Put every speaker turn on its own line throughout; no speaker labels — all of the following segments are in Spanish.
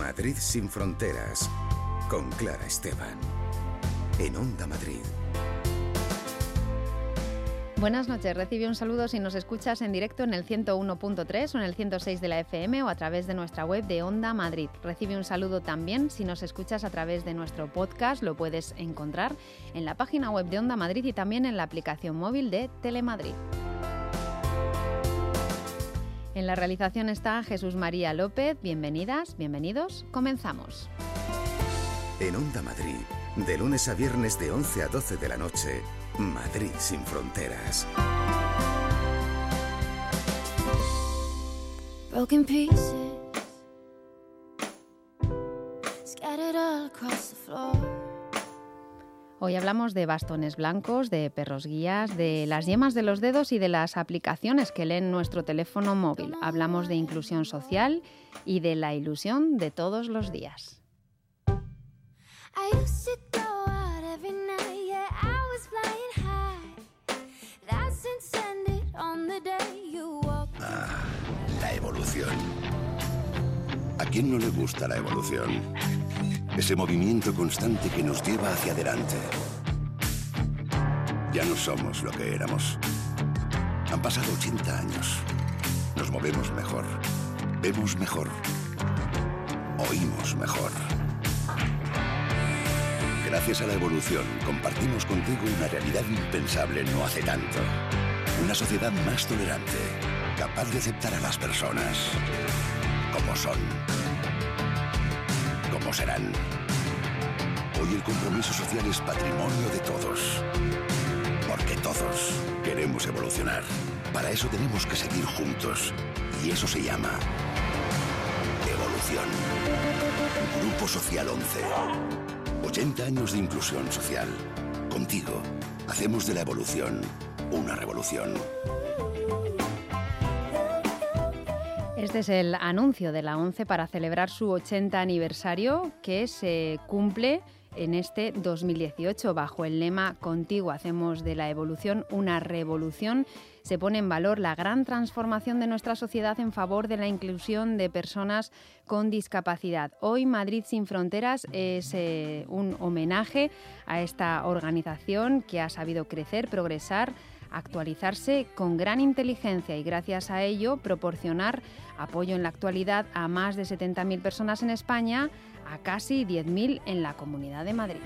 Madrid sin fronteras, con Clara Esteban, en Onda Madrid.
Buenas noches, recibe un saludo si nos escuchas en directo en el 101.3 o en el 106 de la FM o a través de nuestra web de Onda Madrid. Recibe un saludo también si nos escuchas a través de nuestro podcast, lo puedes encontrar en la página web de Onda Madrid y también en la aplicación móvil de Telemadrid. En la realización está Jesús María López. Bienvenidas, bienvenidos. Comenzamos.
En Onda Madrid, de lunes a viernes de 11 a 12 de la noche, Madrid sin fronteras.
Broken pieces scattered all across the floor.
Hoy hablamos de bastones blancos, de perros guías, de las yemas de los dedos y de las aplicaciones que leen nuestro teléfono móvil. Hablamos de inclusión social y de la ilusión de todos los días.
La evolución. ¿A quién no le gusta la evolución? Ese movimiento constante que nos lleva hacia adelante. Ya no somos lo que éramos. Han pasado 80 años. Nos movemos mejor, vemos mejor, oímos mejor. Gracias a la evolución, compartimos contigo una realidad impensable no hace tanto. Una sociedad más tolerante, capaz de aceptar a las personas como son, como serán. Hoy el compromiso social es patrimonio de todos, porque todos queremos evolucionar. Para eso tenemos que seguir juntos, y eso se llama evolución. Grupo Social 11. 80 años de inclusión social. Contigo, hacemos de la evolución una revolución.
Este es el anuncio de la ONCE para celebrar su 80 aniversario que se cumple en este 2018 bajo el lema Contigo hacemos de la evolución una revolución. Se pone en valor la gran transformación de nuestra sociedad en favor de la inclusión de personas con discapacidad. Hoy Madrid sin fronteras es un homenaje a esta organización que ha sabido crecer, progresar, actualizarse con gran inteligencia y gracias a ello proporcionar apoyo en la actualidad a más de 70.000 personas en España, a casi 10.000 en la Comunidad de Madrid.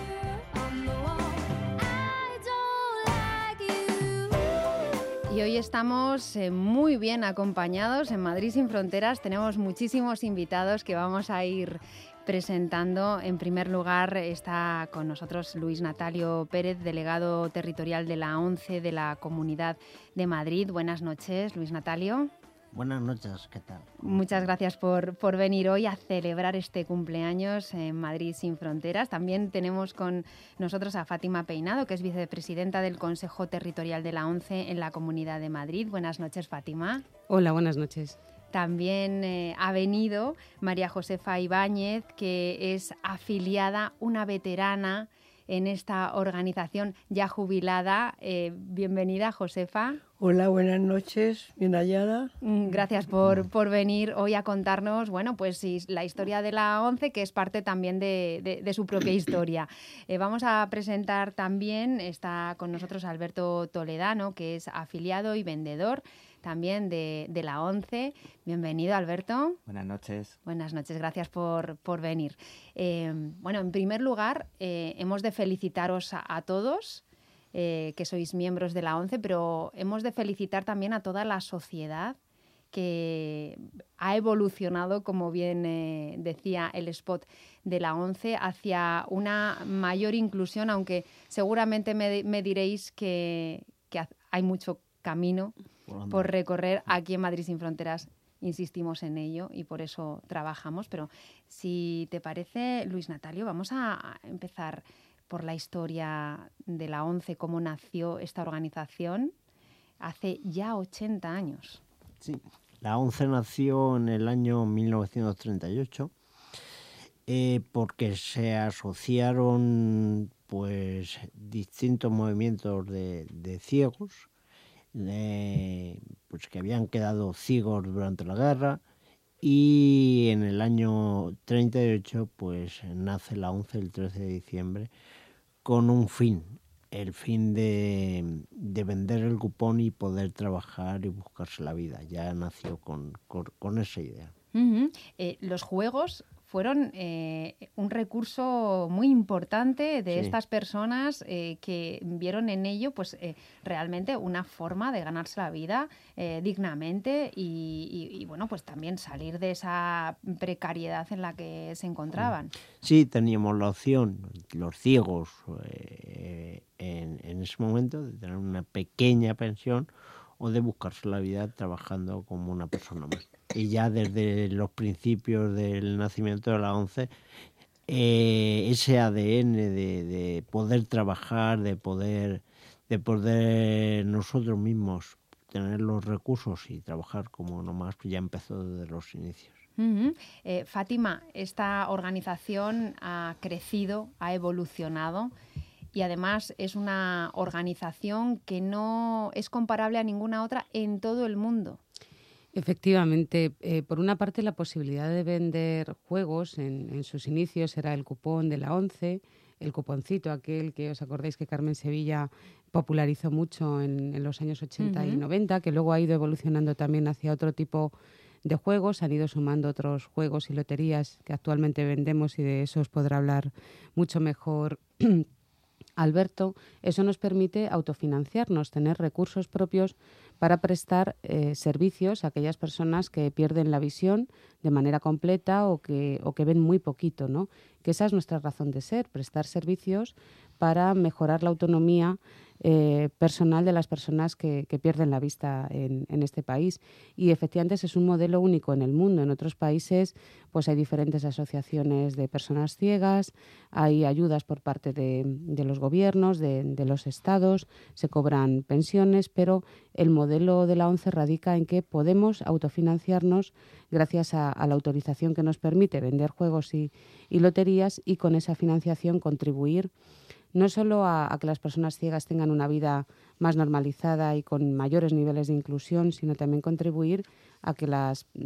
Y hoy estamos muy bien acompañados en Madrid sin fronteras. Tenemos muchísimos invitados que vamos a ir presentando. En primer lugar está con nosotros Luis Natalio Pérez, delegado territorial de la ONCE de la Comunidad de Madrid. Buenas noches, Luis Natalio.
Buenas noches, ¿qué tal?
Muchas gracias por venir hoy a celebrar este cumpleaños en Madrid sin fronteras. También tenemos con nosotros a Fátima Peinado, que es vicepresidenta del Consejo Territorial de la ONCE en la Comunidad de Madrid. Buenas noches, Fátima.
Hola, buenas noches.
También ha venido María Josefa Ibáñez, que es afiliada, una veterana en esta organización ya jubilada. Bienvenida, Josefa.
Hola, buenas noches, bien hallada.
Gracias por venir hoy a contarnos, bueno, pues la historia de la ONCE, que es parte también de su propia historia. Vamos a presentar también, está con nosotros Alberto Toledano, que es afiliado y vendedor también de la ONCE. Bienvenido, Alberto.
Buenas noches.
Buenas noches, gracias por venir. Bueno, en primer lugar, hemos de felicitaros a todos, que sois miembros de la ONCE, pero hemos de felicitar también a toda la sociedad que ha evolucionado, como bien decía el spot de la ONCE, hacia una mayor inclusión, aunque seguramente me diréis que hay mucho camino por recorrer. Aquí en Madrid sin fronteras insistimos en ello y por eso trabajamos. Pero si te parece, Luis Natalio, vamos a empezar por la historia de la ONCE, cómo nació esta organización hace ya 80 años.
Sí, la ONCE nació en el año 1938 porque se asociaron pues distintos movimientos de ciegos pues que habían quedado ciegos durante la guerra Y en el año 38 pues nace la ONCE el 13 de diciembre con un fin, el fin de vender el cupón y poder trabajar y buscarse la vida. Ya nació con esa idea.
Los juegos fueron un recurso muy importante de estas personas que vieron en ello pues realmente una forma de ganarse la vida dignamente y bueno, pues también salir de esa precariedad en la que se encontraban.
Sí, teníamos la opción, los ciegos, en ese momento, de tener una pequeña pensión o de buscarse la vida trabajando como una persona más. Y ya desde los principios del nacimiento de la ONCE, ese ADN de poder trabajar, de poder nosotros mismos tener los recursos y trabajar como nomás, ya empezó desde los inicios.
Fátima, esta organización ha crecido, ha evolucionado y además es una organización que no es comparable a ninguna otra en todo el mundo.
Efectivamente, por una parte la posibilidad de vender juegos en sus inicios era el cupón de la ONCE, el cuponcito aquel que os acordáis que Carmen Sevilla popularizó mucho en los años 80 y 90, que luego ha ido evolucionando también hacia otro tipo de juegos, han ido sumando otros juegos y loterías que actualmente vendemos y de eso os podrá hablar mucho mejor Alberto. Eso nos permite autofinanciarnos, tener recursos propios para prestar servicios a aquellas personas que pierden la visión de manera completa o que ven muy poquito, ¿no? Que esa es nuestra razón de ser, prestar servicios para mejorar la autonomía personal de las personas que pierden la vista en este país. Y efectivamente ese es un modelo único en el mundo. En otros países pues hay diferentes asociaciones de personas ciegas, hay ayudas por parte de los gobiernos, de los estados, se cobran pensiones, pero el modelo de la ONCE radica en que podemos autofinanciarnos gracias a la autorización que nos permite vender juegos y loterías y con esa financiación contribuir no solo a que las personas ciegas tengan una vida más normalizada y con mayores niveles de inclusión, sino también contribuir a que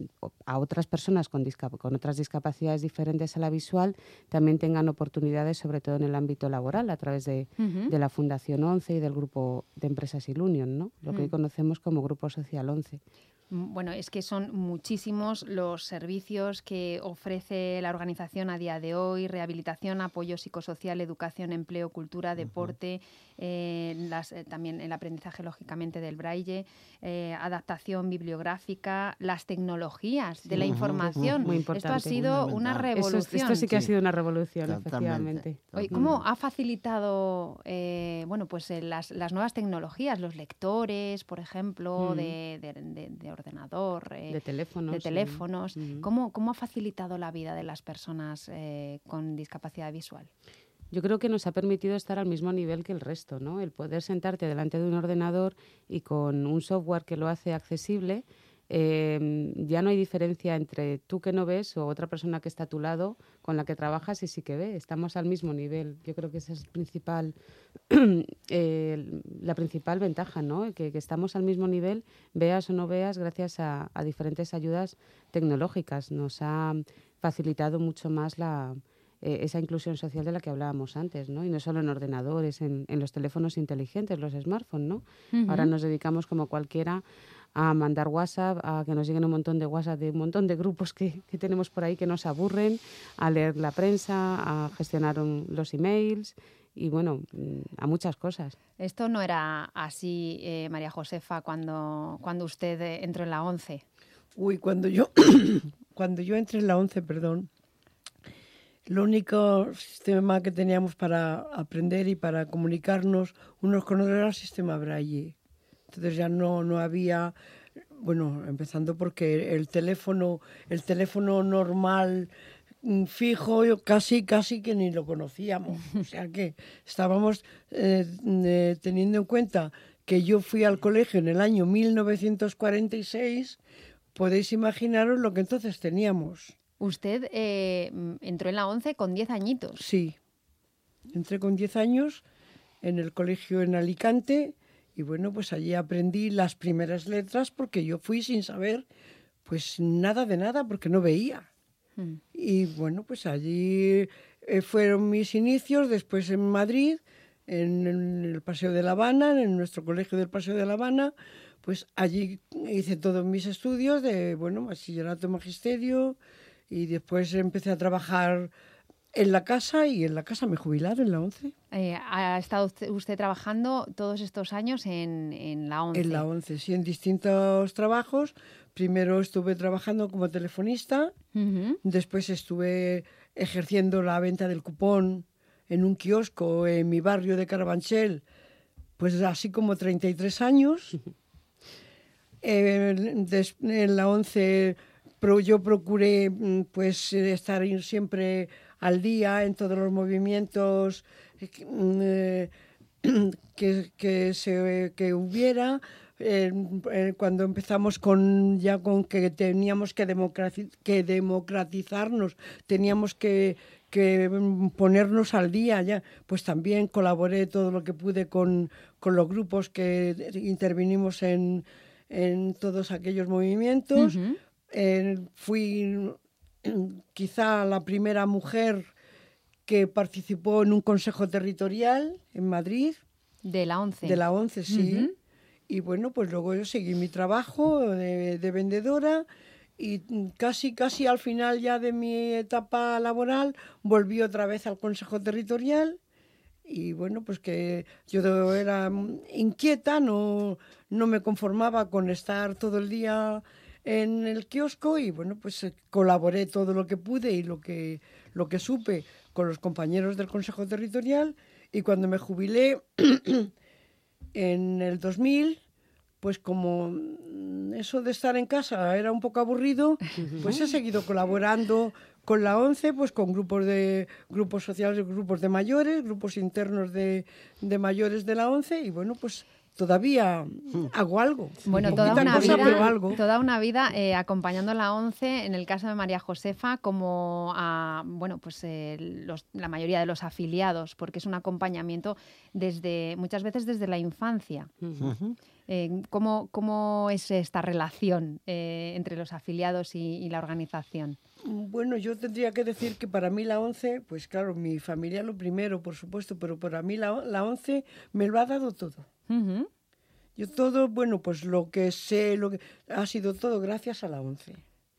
a otras personas con otras discapacidades diferentes a la visual también tengan oportunidades, sobre todo en el ámbito laboral, a través de la Fundación ONCE y del grupo de empresas Ilunion, ¿no? Lo que hoy conocemos como Grupo Social ONCE.
Bueno, es que son muchísimos los servicios que ofrece la organización a día de hoy: rehabilitación, apoyo psicosocial, educación, empleo, cultura, deporte, también el aprendizaje, lógicamente, del braille, adaptación bibliográfica, las tecnologías de la información.
Muy importante.
Esto ha sido una revolución.
Esto sí que ha sido una revolución, efectivamente.
Oye, ¿cómo ha facilitado pues las nuevas tecnologías, los lectores, por ejemplo, de ordenador, de teléfonos? ¿Cómo ha facilitado la vida de las personas con discapacidad visual?
Yo creo que nos ha permitido estar al mismo nivel que el resto, ¿no? El poder sentarte delante de un ordenador y con un software que lo hace accesible, ya no hay diferencia entre tú que no ves o otra persona que está a tu lado con la que trabajas y sí que ve. Estamos al mismo nivel. Yo creo que esa es la principal ventaja, ¿no? Que estamos al mismo nivel, veas o no veas, gracias a diferentes ayudas tecnológicas. Nos ha facilitado mucho más esa inclusión social de la que hablábamos antes, ¿no? Y no solo en ordenadores, en los teléfonos inteligentes, los smartphones, ¿no? Ahora nos dedicamos como cualquiera a mandar WhatsApp, a que nos lleguen un montón de WhatsApp de un montón de grupos que tenemos por ahí que nos aburren, a leer la prensa, a gestionar los emails y, bueno, a muchas cosas.
Esto no era así, María Josefa, cuando usted entró en la ONCE.
Cuando yo entré en la ONCE, el único sistema que teníamos para aprender y para comunicarnos unos con otros era el sistema braille. Entonces ya no había, empezando porque el teléfono normal fijo casi que ni lo conocíamos. O sea que estábamos teniendo en cuenta que yo fui al colegio en el año 1946, podéis imaginaros lo que entonces teníamos.
Usted entró en la ONCE con 10 añitos.
Sí, entré con 10 años en el colegio en Alicante y pues allí aprendí las primeras letras porque yo fui sin saber Pues nada de nada, porque no veía. Y bueno, pues allí fueron mis inicios, después en Madrid, en el Paseo de La Habana, en nuestro colegio del Paseo de La Habana, pues allí hice todos mis estudios de, bueno, bachillerato, magisterio, y después empecé a trabajar en la casa, y en la casa me he jubilado en la ONCE.
¿Ha estado usted trabajando todos estos años en la ONCE?
En la ONCE, sí, en distintos trabajos. Primero estuve trabajando como telefonista, después estuve ejerciendo la venta del cupón en un kiosco en mi barrio de Carabanchel, pues así como 33 años. En la ONCE yo procuré pues estar siempre al día en todos los movimientos que hubiera. Cuando empezamos con que teníamos que democratizarnos, teníamos que ponernos al día ya, pues también colaboré todo lo que pude con los grupos que intervinimos en todos aquellos movimientos. Fui quizá la primera mujer que participó en un consejo territorial en Madrid.
¿De la ONCE?
De la ONCE, sí. Y bueno, pues luego yo seguí mi trabajo de vendedora, y casi al final ya de mi etapa laboral volví otra vez al consejo territorial. Y bueno, pues que yo era inquieta, no me conformaba con estar todo el día en el kiosco, y bueno, pues colaboré todo lo que pude y lo que supe con los compañeros del Consejo Territorial. Y cuando me jubilé en el 2000, pues como eso de estar en casa era un poco aburrido, pues he seguido colaborando con la ONCE, pues con grupos sociales, grupos de mayores, grupos internos de mayores de la ONCE, y bueno, pues todavía hago algo.
Bueno, toda una vida acompañando a la ONCE, en el caso de María Josefa, como a, bueno, pues la mayoría de los afiliados, porque es un acompañamiento muchas veces desde la infancia. ¿Cómo es esta relación entre los afiliados y la organización?
Bueno, yo tendría que decir que para mí la ONCE, pues claro, mi familia lo primero, por supuesto, pero para mí la ONCE me lo ha dado todo. Yo todo, bueno, pues lo que sé, ha sido todo gracias a la ONCE.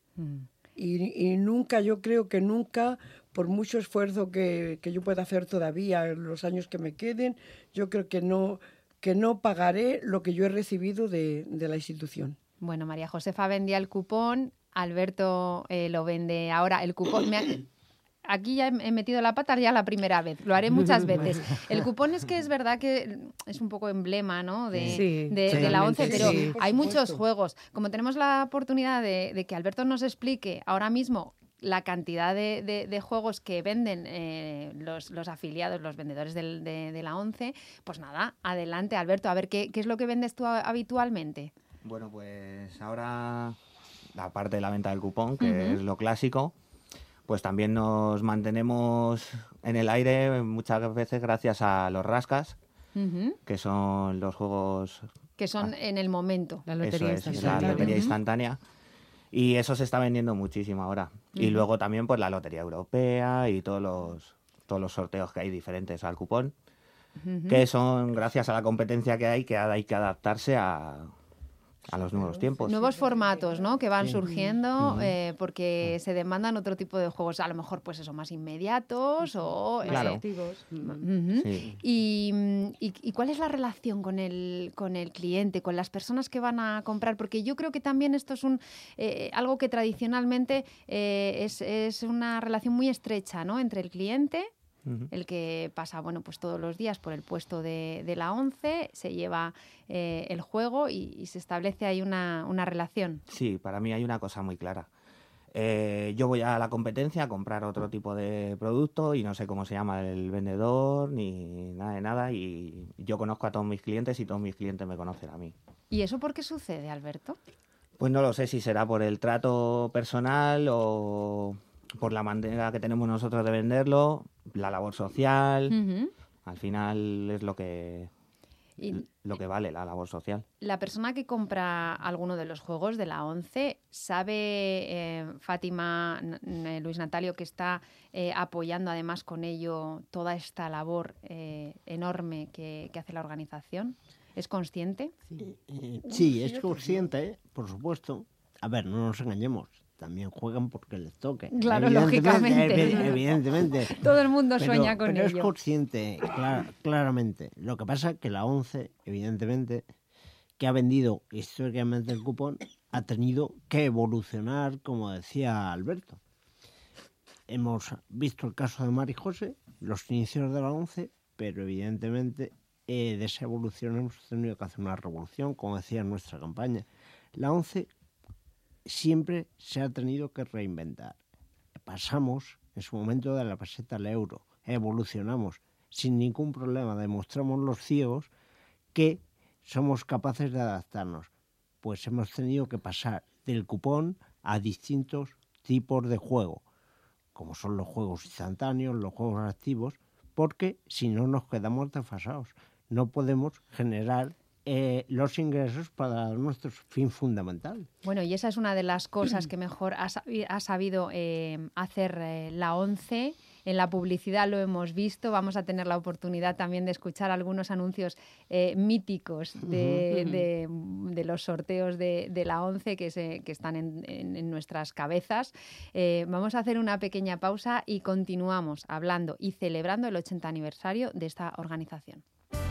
Y nunca, yo creo que nunca, por mucho esfuerzo que yo pueda hacer todavía en los años que me queden, yo creo que no pagaré lo que yo he recibido de la institución.
Bueno, María Josefa vendía el cupón, Alberto lo vende ahora. El cupón... Aquí ya he metido la pata ya la primera vez, lo haré muchas veces. El cupón es que es verdad que es un poco emblema, ¿no? de la ONCE, pero hay muchos juegos. Como tenemos la oportunidad de que Alberto nos explique ahora mismo la cantidad de juegos que venden los afiliados, los vendedores de la ONCE, pues nada, adelante Alberto, a ver qué es lo que vendes tú habitualmente.
Bueno, pues ahora, aparte de la venta del cupón, que es lo clásico, pues también nos mantenemos en el aire muchas veces gracias a los rascas, que son los juegos...
Que son en el momento.
La lotería instantánea.
La lotería instantánea. Y eso se está vendiendo muchísimo ahora. Y luego también pues la lotería europea y todos los sorteos que hay diferentes al cupón, que son gracias a la competencia que hay que adaptarse a los nuevos tiempos.
Nuevos formatos, ¿no? Que van surgiendo porque se demandan otro tipo de juegos, a lo mejor pues eso, más inmediatos o efectivos. Sí. ¿Y cuál es la relación con el cliente, con las personas que van a comprar? Porque yo creo que también esto es algo que tradicionalmente es una relación muy estrecha, ¿no? Entre el cliente, el que pasa, bueno, pues todos los días por el puesto de la ONCE, se lleva el juego y se establece ahí una relación.
Sí, para mí hay una cosa muy clara. Yo voy a la competencia a comprar otro tipo de producto y no sé cómo se llama el vendedor ni nada de nada, y yo conozco a todos mis clientes y todos mis clientes me conocen a mí.
¿Y eso por qué sucede, Alberto?
Pues no lo sé si será por el trato personal o por la manera que tenemos nosotros de venderlo, la labor social, al final es lo que... lo que vale la labor social.
La persona que compra alguno de los juegos de la ONCE, ¿sabe, Fátima, Luis Natalio, que está apoyando además con ello toda esta labor enorme que hace la organización? ¿Es consciente?
Sí, es consciente, por supuesto. A ver, no nos engañemos. También juegan porque les toque.
Claro, lógicamente.
Evidentemente.
Todo el mundo sueña con
pero
ello.
Es consciente, claramente. Lo que pasa es que la ONCE, evidentemente, que ha vendido históricamente el cupón, ha tenido que evolucionar, como decía Alberto. Hemos visto el caso de Mari José, los inicios de la ONCE, pero evidentemente de esa evolución hemos tenido que hacer una revolución, como decía en nuestra campaña. La ONCE siempre se ha tenido que reinventar. Pasamos en su momento de la peseta al euro, evolucionamos sin ningún problema, demostramos los ciegos que somos capaces de adaptarnos. Pues hemos tenido que pasar del cupón a distintos tipos de juego, como son los juegos instantáneos, los juegos activos, porque si no nos quedamos desfasados. No podemos generar los ingresos para nuestro fin fundamental.
Bueno, y esa es una de las cosas que mejor ha sabido hacer la ONCE. En la publicidad lo hemos visto. Vamos a tener la oportunidad también de escuchar algunos anuncios míticos de los sorteos de la ONCE que están en nuestras cabezas. Vamos a hacer una pequeña pausa y continuamos hablando y celebrando el 80 aniversario de esta organización.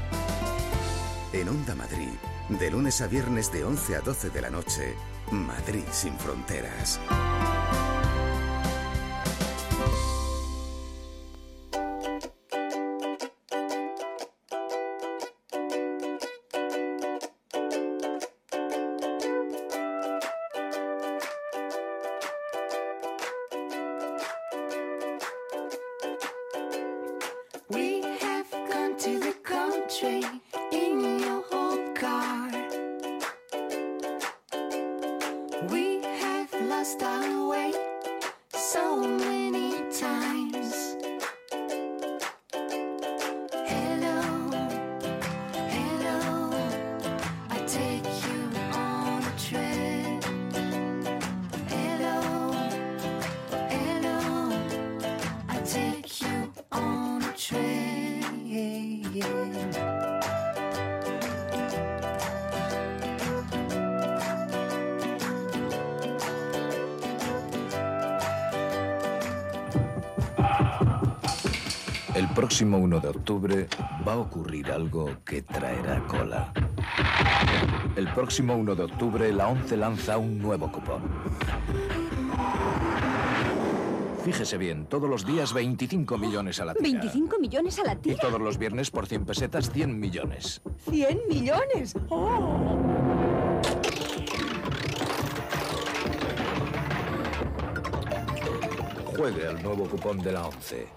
En Onda Madrid, de lunes a viernes de 11 a 12 de la noche, Madrid sin fronteras.
We have gone to the country in your old car. We have lost our way so many times. Hello, hello, I take you on a trip. Hello, hello, I take you on a trip.
El próximo 1 de octubre va a ocurrir algo que traerá cola. El próximo 1 de octubre la ONCE lanza un nuevo cupón. Fíjese bien, todos los días 25 millones a la tira.
¿25 millones a la
Y
tira?
todos los viernes por 100 pesetas 100 millones.
¿100 millones? ¡Oh!
Juegue al nuevo cupón de la ONCE.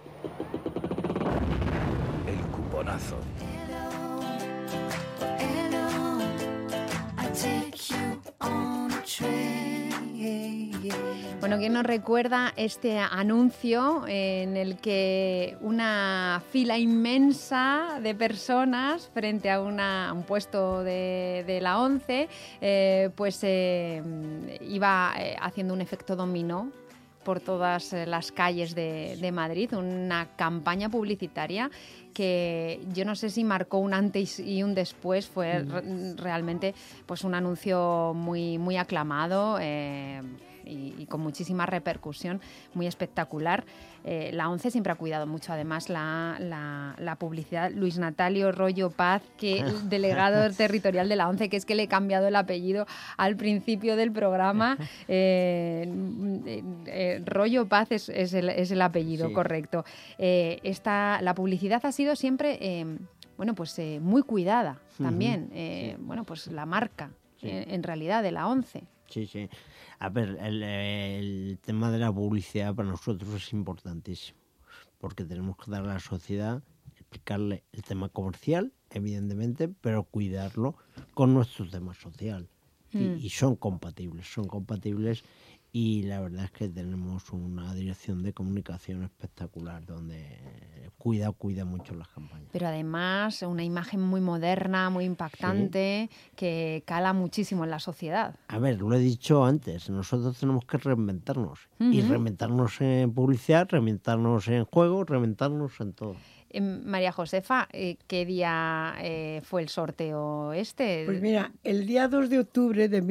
El cuponazo.
Hello, I take you on a train.
Bueno, ¿quién nos recuerda este anuncio en el que una fila inmensa de personas frente a un puesto de la ONCE iba haciendo un efecto dominó por todas las calles de Madrid, una campaña publicitaria que yo no sé si marcó un antes y un después, fue realmente pues un anuncio muy, muy aclamado y con muchísima repercusión, muy espectacular. La ONCE siempre ha cuidado mucho, además, la publicidad. Luis Natalio Rollo Paz, que el delegado territorial de la ONCE, que es que le he cambiado el apellido al principio del programa. Rollo Paz es el apellido, sí. Correcto. La publicidad ha sido siempre muy cuidada también. Sí. Pues la marca, sí. En realidad, de la ONCE.
Sí, sí. A ver, el tema de la publicidad para nosotros es importantísimo, porque tenemos que dar a la sociedad, explicarle el tema comercial, evidentemente, pero cuidarlo con nuestro tema social. Y son compatibles. y la verdad es que tenemos una dirección de comunicación espectacular donde cuida mucho las campañas.
Pero además una imagen muy moderna, muy impactante, que cala muchísimo en la sociedad.
A ver, lo he dicho antes, nosotros tenemos que reinventarnos. Y reinventarnos en publicidad, reinventarnos en juegos, reinventarnos en todo.
María Josefa, ¿qué día fue el sorteo este?
Pues mira, el día 2 de octubre de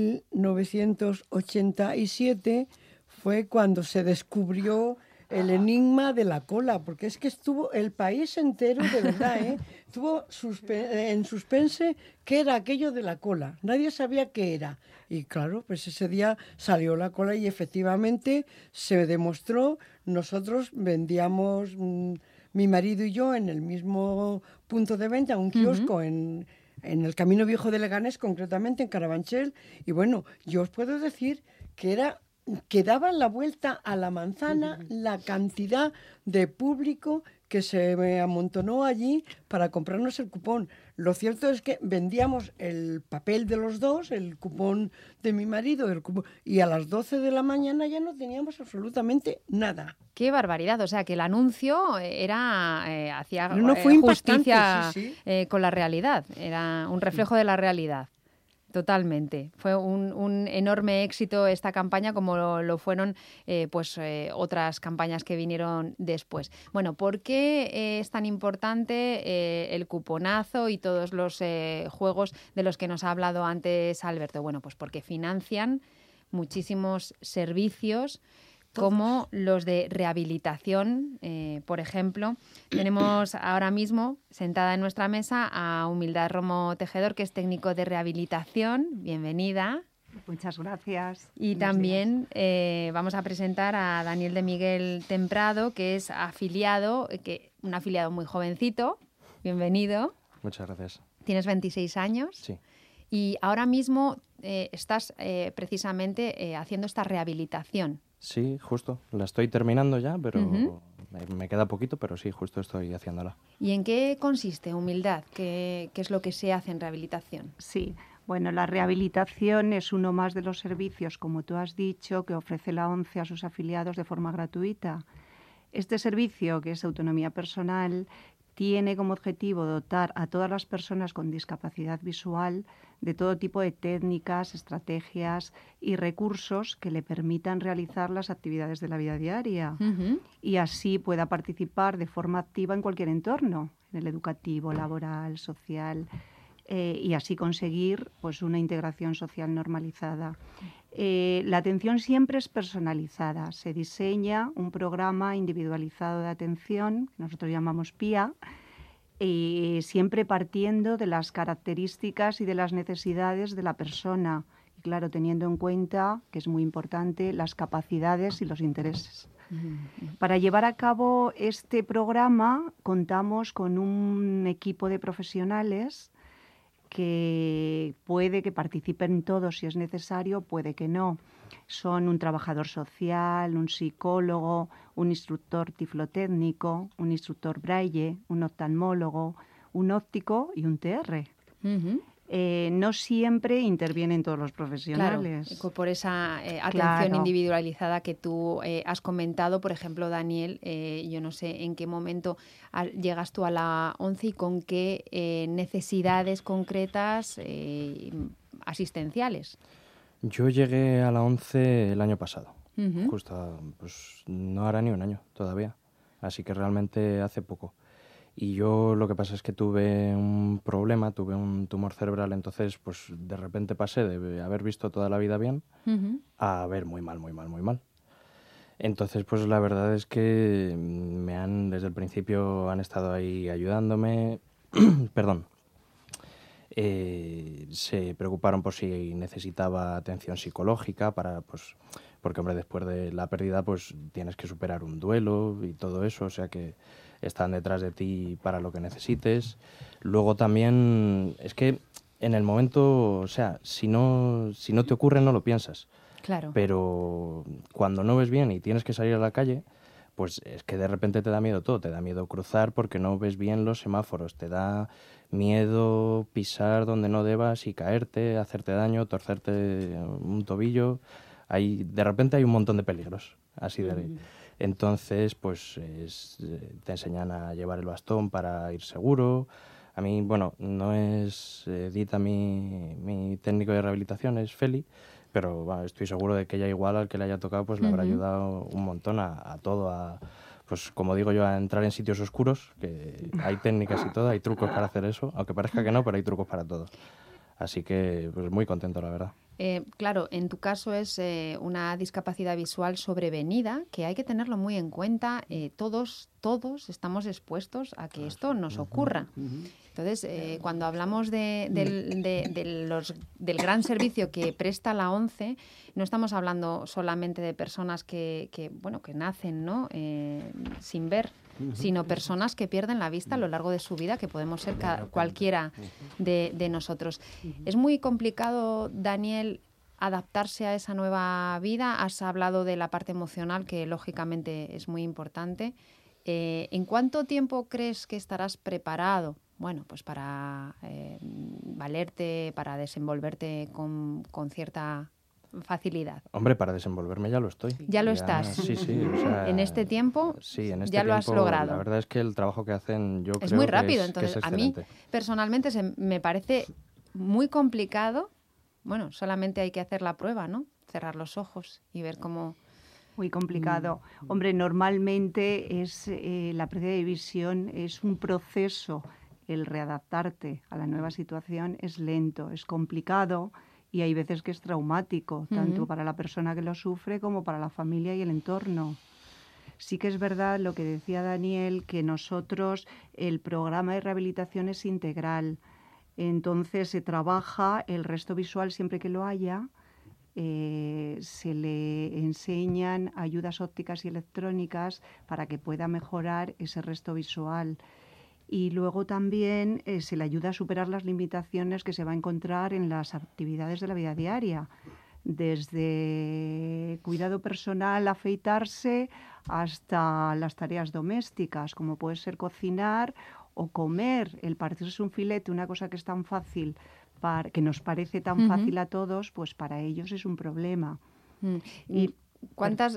1987 fue cuando se descubrió el enigma de la cola, porque es que estuvo el país entero, de verdad, estuvo en suspense qué era aquello de la cola. Nadie sabía qué era. Y claro, pues ese día salió la cola y efectivamente se demostró. Nosotros vendíamos... mi marido y yo en el mismo punto de venta, un kiosco en el Camino Viejo de Leganés, concretamente en Carabanchel. Y bueno, yo os puedo decir que daba la vuelta a la manzana la cantidad de público que se amontonó allí para comprarnos el cupón. Lo cierto es que vendíamos el papel de los dos, el cupón de mi marido, y a las 12 de la mañana ya no teníamos absolutamente nada.
¡Qué barbaridad! O sea, que el anuncio era hacía
fue
justicia
sí.
Con la realidad. Era un reflejo de la realidad. Totalmente. Fue un enorme éxito esta campaña, como lo fueron otras campañas que vinieron después. Bueno, ¿por qué es tan importante el cuponazo y todos los juegos de los que nos ha hablado antes Alberto? Bueno, pues porque financian muchísimos servicios como los de rehabilitación, por ejemplo. Tenemos ahora mismo sentada en nuestra mesa a Humildad Romo Tejedor, que es técnico de rehabilitación. Bienvenida.
Muchas gracias.
Y también vamos a presentar a Daniel de Miguel Temprado, que es un afiliado muy jovencito. Bienvenido.
Muchas gracias.
Tienes 26 años.
Sí.
Y ahora mismo estás precisamente haciendo esta rehabilitación.
Sí, justo. La estoy terminando ya, pero me queda poquito, pero sí, justo estoy haciéndola.
¿Y en qué consiste Humildad? ¿Qué es lo que se hace en rehabilitación?
Sí, bueno, la rehabilitación es uno más de los servicios, como tú has dicho, que ofrece la ONCE a sus afiliados de forma gratuita. Este servicio, que es autonomía personal, tiene como objetivo dotar a todas las personas con discapacidad visual de todo tipo de técnicas, estrategias y recursos que le permitan realizar las actividades de la vida diaria y así pueda participar de forma activa en cualquier entorno, en el educativo, laboral, social, y así conseguir pues, una integración social normalizada. La atención siempre es personalizada. Se diseña un programa individualizado de atención, que nosotros llamamos PIA, siempre partiendo de las características y de las necesidades de la persona. Y claro, teniendo en cuenta, que es muy importante, las capacidades y los intereses. Para llevar a cabo este programa contamos con un equipo de profesionales que puede que participen todos si es necesario, puede que no. Son un trabajador social, un psicólogo, un instructor tiflotécnico, un instructor braille, un oftalmólogo, un óptico y un TR. No siempre intervienen todos los profesionales.
Claro, por esa atención individualizada que tú has comentado. Por ejemplo, Daniel, yo no sé en qué momento llegas tú a la ONCE y con qué necesidades concretas asistenciales.
Yo llegué a la ONCE el año pasado, justo, pues no hará ni un año todavía, así que realmente hace poco. Y yo lo que pasa es que tuve un problema, tuve un tumor cerebral, entonces pues de repente pasé de haber visto toda la vida bien a ver muy mal. Entonces pues la verdad es que desde el principio han estado ahí ayudándome, perdón. Se preocuparon por si necesitaba atención psicológica porque hombre, después de la pérdida pues tienes que superar un duelo y todo eso, o sea que están detrás de ti para lo que necesites. Luego también es que en el momento, o sea, si no te ocurre no lo piensas.
Claro.
Pero cuando no ves bien y tienes que salir a la calle, pues es que de repente te da miedo todo, te da miedo cruzar porque no ves bien los semáforos, te da miedo pisar donde no debas y caerte, hacerte daño, torcerte un tobillo, de repente hay un montón de peligros, así de... Entonces, pues te enseñan a llevar el bastón para ir seguro. A mí, bueno, no es Dita mi técnico de rehabilitación, es Feli, pero bueno, estoy seguro de que ella igual al que le haya tocado, pues le habrá ayudado un montón a todo, pues como digo yo, a entrar en sitios oscuros, que hay técnicas y todo, hay trucos para hacer eso, aunque parezca que no, pero hay trucos para todo. Así que, pues muy contento, la verdad.
Claro, en tu caso es una discapacidad visual sobrevenida, que hay que tenerlo muy en cuenta. Todos estamos expuestos a que esto nos ocurra. Entonces, cuando hablamos del gran servicio que presta la ONCE, no estamos hablando solamente de personas que nacen, ¿no? Sin ver, sino personas que pierden la vista a lo largo de su vida, que podemos ser cualquiera de nosotros. Es muy complicado, Daniel, adaptarse a esa nueva vida. Has hablado de la parte emocional, que lógicamente es muy importante. ¿En cuánto tiempo crees que estarás preparado? Bueno, pues para valerte, para desenvolverte con cierta facilidad.
Hombre, para desenvolverme ya lo estoy.
Ya lo estás.
Sí. O sea,
en este tiempo ya lo has
tiempo,
logrado.
La verdad es que el trabajo que hacen yo creo
es muy rápido.
que
Entonces,
es
a mí
excelente.
personalmente me parece muy complicado. Bueno, solamente hay que hacer la prueba, ¿no? Cerrar los ojos y ver cómo...
Muy complicado. Hombre, normalmente la pérdida de visión es un proceso. El readaptarte a la nueva situación es lento, es complicado y hay veces que es traumático, tanto para la persona que lo sufre como para la familia y el entorno. Sí que es verdad lo que decía Daniel, que nosotros, el programa de rehabilitación es integral. Entonces se trabaja el resto visual siempre que lo haya. Se le enseñan ayudas ópticas y electrónicas para que pueda mejorar ese resto visual. Y luego también se le ayuda a superar las limitaciones que se va a encontrar en las actividades de la vida diaria, desde cuidado personal, afeitarse, hasta las tareas domésticas, como puede ser cocinar o comer. El partirse un filete, una cosa que es tan fácil, que nos parece tan fácil a todos, pues para ellos es un problema. Y
¿Cuántos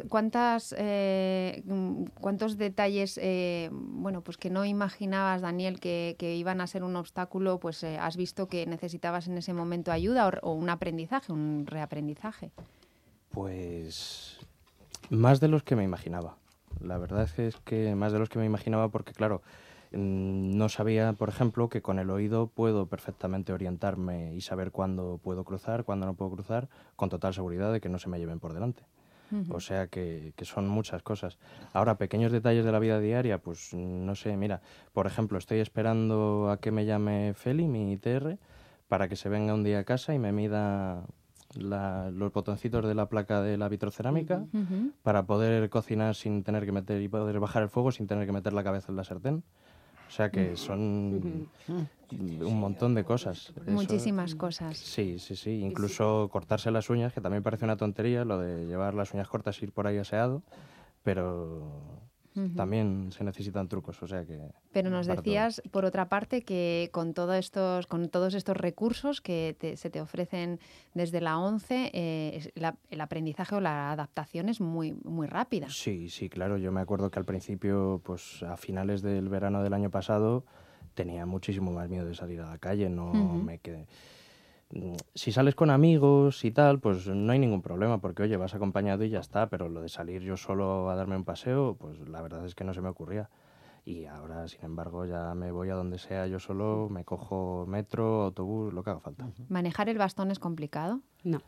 detalles, pues que no imaginabas, Daniel, que iban a ser un obstáculo, pues has visto que necesitabas en ese momento ayuda o un aprendizaje, un reaprendizaje?
Pues más de los que me imaginaba. La verdad es que más de los que me imaginaba porque, claro, no sabía, por ejemplo, que con el oído puedo perfectamente orientarme y saber cuándo puedo cruzar, cuándo no puedo cruzar, con total seguridad de que no se me lleven por delante. O sea que son muchas cosas. Ahora, pequeños detalles de la vida diaria, pues no sé, mira, por ejemplo, estoy esperando a que me llame Feli, mi ITR, para que se venga un día a casa y me mida los botoncitos de la placa de la vitrocerámica para poder cocinar sin tener que meter y poder bajar el fuego sin tener que meter la cabeza en la sartén. O sea que son un montón de cosas.
Muchísimas cosas.
Sí. Incluso cortarse las uñas, que también parece una tontería, lo de llevar las uñas cortas y ir por ahí aseado, pero también se necesitan trucos, o sea que...
Pero nos decías, por otra parte, que con todos estos recursos que se te ofrecen desde la ONCE, el aprendizaje o la adaptación es muy, muy rápida.
Sí, claro. Yo me acuerdo que al principio, pues a finales del verano del año pasado, tenía muchísimo más miedo de salir a la calle, no me quedé... Si sales con amigos y tal, pues no hay ningún problema, porque oye, vas acompañado y ya está, pero lo de salir yo solo a darme un paseo, pues la verdad es que no se me ocurría. Y ahora, sin embargo, ya me voy a donde sea yo solo, me cojo metro, autobús, lo que haga falta.
¿Manejar el bastón es complicado?
No.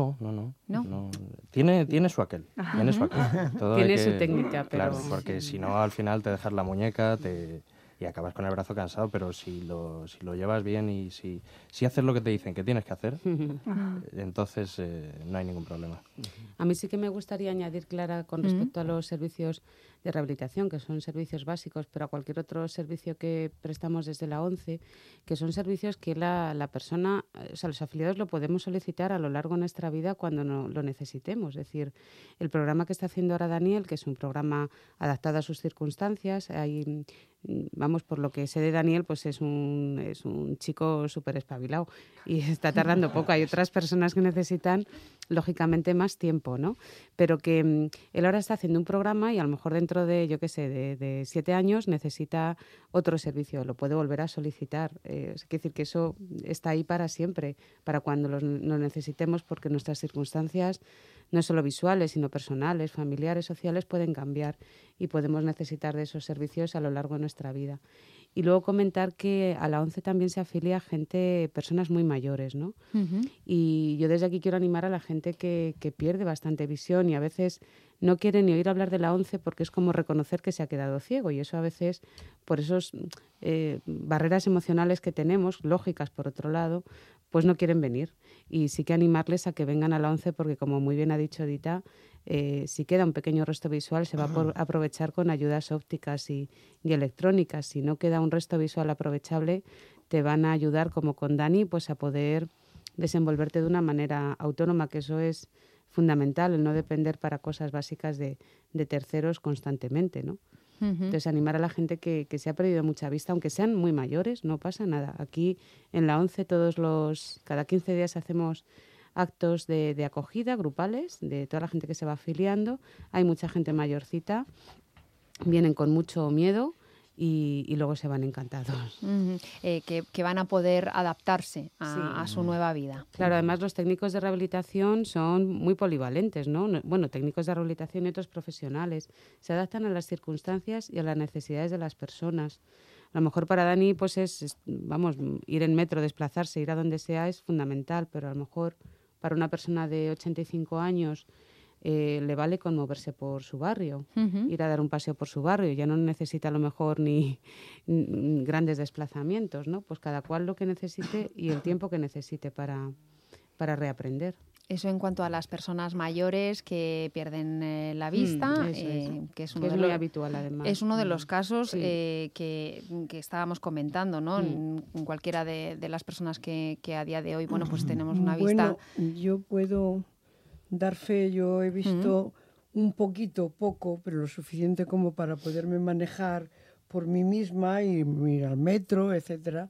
Tiene su aquel. Tiene su
técnica, pero...
Claro, porque si no, al final te dejas la muñeca, y acabas con el brazo cansado, pero si lo llevas bien y si haces lo que te dicen que tienes que hacer, entonces no hay ningún problema.
A mí sí que me gustaría añadir, Clara, con respecto a los servicios de rehabilitación, que son servicios básicos, pero a cualquier otro servicio que prestamos desde la ONCE, que son servicios que la persona, o sea, los afiliados lo podemos solicitar a lo largo de nuestra vida cuando lo necesitemos. Es decir, el programa que está haciendo ahora Daniel, que es un programa adaptado a sus circunstancias, por lo que sé de Daniel, pues es un chico súper espabilado y está tardando poco. Hay otras personas que necesitan lógicamente más tiempo, ¿no? Pero que él ahora está haciendo un programa y a lo mejor dentro de, yo qué sé, de 7 años necesita otro servicio, lo puede volver a solicitar. Es decir, que eso está ahí para siempre, para cuando lo necesitemos, porque nuestras circunstancias, no solo visuales, sino personales, familiares, sociales, pueden cambiar y podemos necesitar de esos servicios a lo largo de nuestra vida. Y luego comentar que a la ONCE también se afilia personas muy mayores, ¿no? Y yo desde aquí quiero animar a la gente que pierde bastante visión y a veces no quiere ni oír hablar de la ONCE porque es como reconocer que se ha quedado ciego, y eso a veces, por esos barreras emocionales que tenemos, lógicas por otro lado, pues no quieren venir. Y sí que animarles a que vengan a la ONCE porque, como muy bien ha dicho Dita, si queda un pequeño resto visual se va a aprovechar con ayudas ópticas y electrónicas. Si no queda un resto visual aprovechable, te van a ayudar, como con Dani, pues a poder desenvolverte de una manera autónoma, que eso es fundamental, el no depender para cosas básicas de terceros constantemente, ¿no? Entonces, animar a la gente que se ha perdido mucha vista, aunque sean muy mayores, no pasa nada. Aquí en la ONCE cada 15 días hacemos actos de acogida grupales de toda la gente que se va afiliando. Hay mucha gente mayorcita, vienen con mucho miedo y luego se van encantados.
Que van a poder adaptarse a su nueva vida.
Claro, además los técnicos de rehabilitación son muy polivalentes, ¿no? Bueno, técnicos de rehabilitación y otros profesionales. Se adaptan a las circunstancias y a las necesidades de las personas. A lo mejor para Dani, pues vamos, ir en metro, desplazarse, ir a donde sea es fundamental, pero a lo mejor para una persona de 85 años le vale con moverse por su barrio, ir a dar un paseo por su barrio, ya no necesita a lo mejor ni grandes desplazamientos, ¿no? Pues cada cual lo que necesite y el tiempo que necesite para reaprender.
Eso en cuanto a las personas mayores que pierden la vista, que es
muy habitual además.
Es uno de los casos que estábamos comentando, ¿no? En cualquiera de las personas que a día de hoy, bueno, pues tenemos una vista.
Bueno, yo puedo dar fe, yo he visto un poco, pero lo suficiente como para poderme manejar por mí misma y ir al metro, etcétera.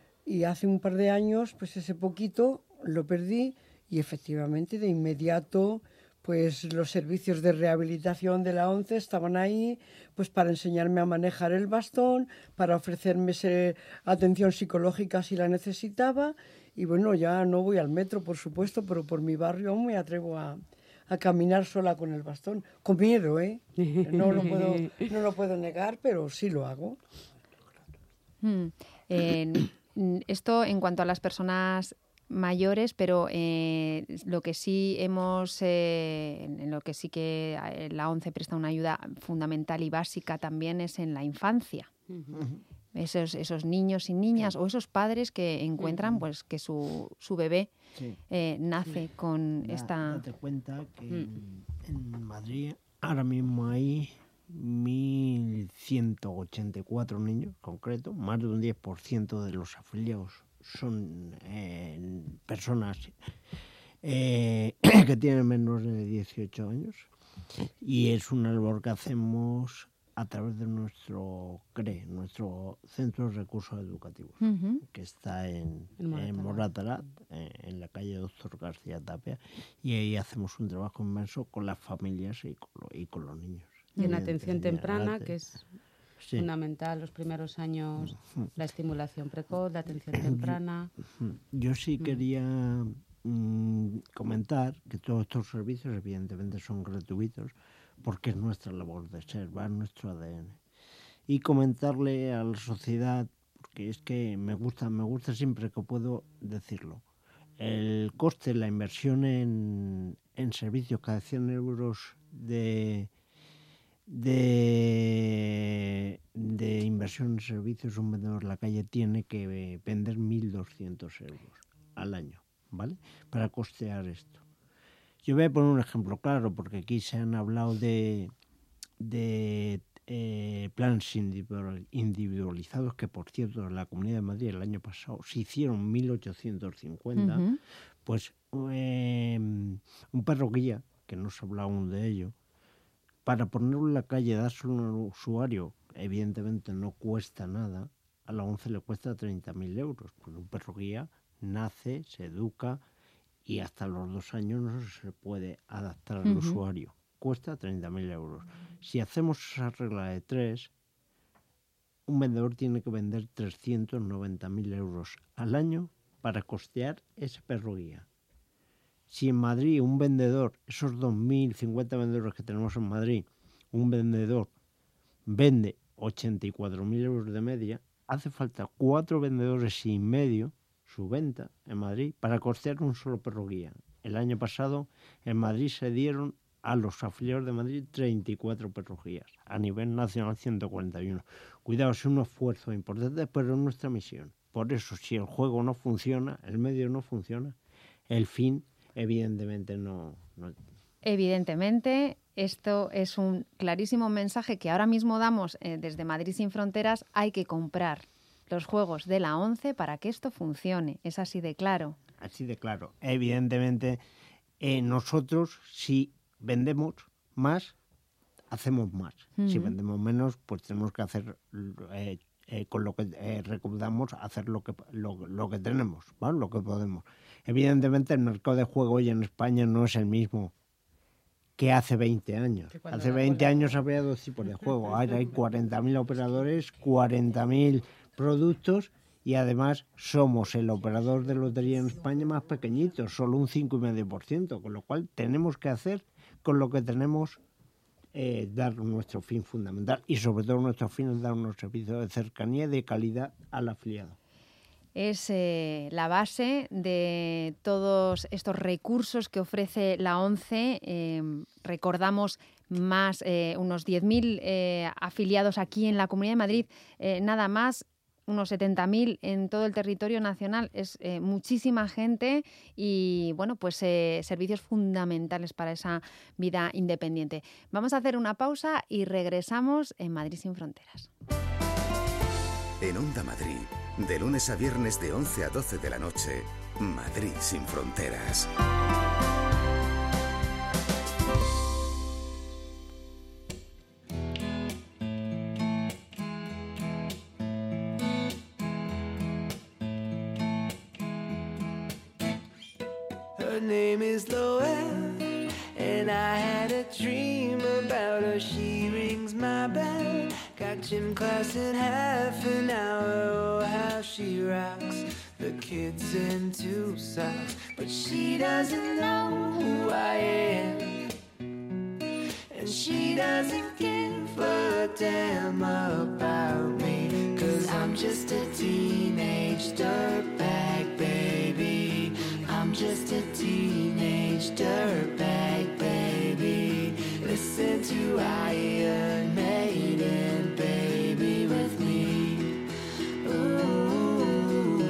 Y hace un par de años, pues ese poquito lo perdí. Y efectivamente, de inmediato, pues los servicios de rehabilitación de la ONCE estaban ahí, pues para enseñarme a manejar el bastón, para ofrecerme atención psicológica si la necesitaba. Y bueno, ya no voy al metro, por supuesto, pero por mi barrio aún me atrevo a caminar sola con el bastón. Con miedo, ¿eh? No lo puedo negar, pero sí lo hago.
Esto en cuanto a las personas mayores, pero lo que sí en lo que sí que la ONCE presta una ayuda fundamental y básica también es en la infancia. Esos niños y niñas o esos padres que encuentran pues que su bebé nace con esta...
Date cuenta que en Madrid ahora mismo hay 1.184 niños concretos, más de un 10% de los afiliados son personas que tienen menos de 18 años, y es una labor que hacemos a través de nuestro CRE, nuestro Centro de Recursos Educativos, que está en Moratalaz, en la calle Doctor García Tapia, y ahí hacemos un trabajo inmenso con las familias y con los niños.
Y en atención temprana, que es fundamental los primeros años, la estimulación precoz, la atención temprana.
Yo sí quería comentar que todos estos servicios evidentemente son gratuitos porque es nuestra labor de ser, va en nuestro ADN. Y comentarle a la sociedad, porque es que me gusta siempre que puedo decirlo, el coste, la inversión en servicios, cada 100 euros de inversión en servicios, un vendedor en la calle tiene que vender 1.200 euros al año, ¿vale? Para costear esto. Yo voy a poner un ejemplo claro, porque aquí se han hablado de planes individualizados, que por cierto en la Comunidad de Madrid el año pasado se hicieron 1.850, pues un perro guía, que no se habla aún de ello, para ponerlo en la calle, dárselo a un usuario, evidentemente no cuesta nada, a la ONCE le cuesta 30.000 euros, porque un perro guía nace, se educa y hasta los 2 años no se puede adaptar al usuario. Cuesta 30.000 euros. Si hacemos esa regla de 3, un vendedor tiene que vender 390.000 euros al año para costear ese perro guía. Si en Madrid un vendedor, esos 2.050 vendedores que tenemos en Madrid, un vendedor vende 84.000 euros de media, hace falta 4 vendedores y medio su venta en Madrid para costear un solo perro guía. El año pasado en Madrid se dieron a los afiliados de Madrid 34 perros guías, a nivel nacional 141. Cuidado, es un esfuerzo importante, pero es nuestra misión. Por eso, si el juego no funciona, el medio no funciona, el fin evidentemente no.
Evidentemente, esto es un clarísimo mensaje que ahora mismo damos desde Madrid Sin Fronteras. Hay que comprar los juegos de la ONCE para que esto funcione. Es así de claro.
Así de claro. Evidentemente, nosotros si vendemos más, hacemos más. Si vendemos menos, pues tenemos que hacer con lo que recaudamos, hacer lo que tenemos, ¿vale? Lo que podemos. Evidentemente, el mercado de juego hoy en España no es el mismo que hace 20 años. Hace 20 años había 2 tipos de juego. Ahora hay 40.000 operadores, 40.000 productos y además somos el operador de lotería en España más pequeñito, solo un 5,5%, con lo cual tenemos que hacer con lo que tenemos dar nuestro fin fundamental y sobre todo nuestro fin es dar unos servicios de cercanía y de calidad al afiliado.
Es la base de todos estos recursos que ofrece la ONCE. Recordamos más, unos 10.000 afiliados aquí en la Comunidad de Madrid, nada más. Unos 70.000 en todo el territorio nacional, es muchísima gente y bueno, pues servicios fundamentales para esa vida independiente. Vamos a hacer una pausa y regresamos en Madrid Sin Fronteras.
En Onda Madrid, de lunes a viernes de 11 a 12 de la noche, Madrid Sin Fronteras.
Her name is Loelle, and I had a dream about her. She rings my bell, got gym class in half an hour. Oh, how she rocks the kids in 2 socks. But she doesn't know who I am, and she doesn't give a damn about me, 'cause I'm just a teenage dirtbag, baby. I'm just a teenage dirtbag, baby. Listen to Iron Maiden, baby, with me. Ooh.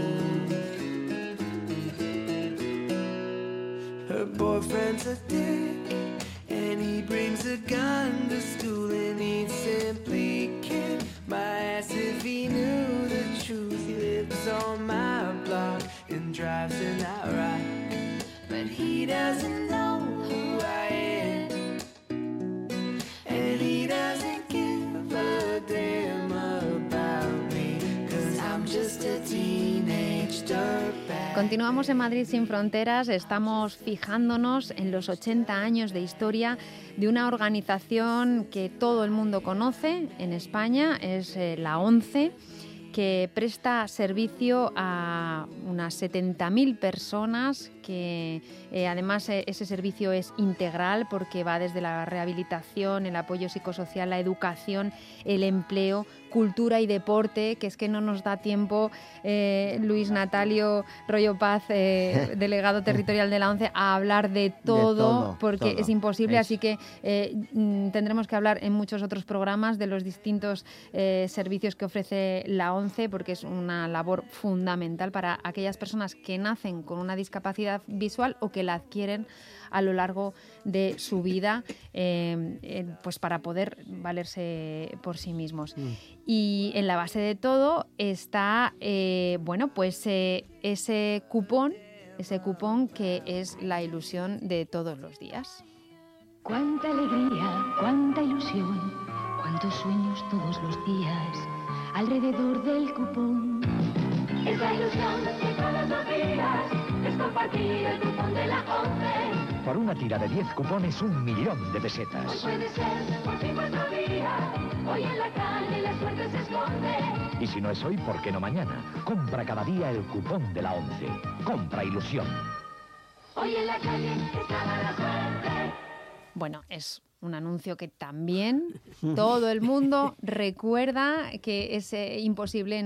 Her boyfriend's a dick, and he brings a gun to school, and he'd simply kick my ass if he knew the truth. He lives on my block and drives an outright, but he doesn't know who I am, and he doesn't give a damn about me, 'cause I'm just a teenage dirtbag.
Continuamos en Madrid Sin Fronteras, estamos fijándonos en los 80 años de historia de una organización que todo el mundo conoce en España, es la ONCE, que presta servicio a unas 70.000 personas, que además ese servicio es integral porque va desde la rehabilitación, el apoyo psicosocial, la educación, el empleo, cultura y deporte, que es que no nos da tiempo, Luis Natalio Rollo Paz, delegado territorial de la ONCE, a hablar de todo porque todo. Es imposible, así que tendremos que hablar en muchos otros programas de los distintos servicios que ofrece la ONCE, porque es una labor fundamental para aquellas personas que nacen con una discapacidad visual o que la adquieren a lo largo de su vida, pues para poder valerse por sí mismos. Y en la base de todo está ese cupón que es la ilusión de todos los días.
Cuánta alegría, cuánta ilusión, cuántos sueños todos los días alrededor del cupón.
Es la ilusión de todos los días, es compartir el cupón de la
Por una tira de 10 cupones, 1.000.000 de pesetas.
Puede ser, por fin vuestro día. Hoy en la calle la suerte se esconde.
Y si no es hoy, ¿por qué no mañana? Compra cada día el cupón de la 11. Compra ilusión.
Hoy en la calle estaba la suerte.
Bueno, es un anuncio que también todo el mundo recuerda, que es imposible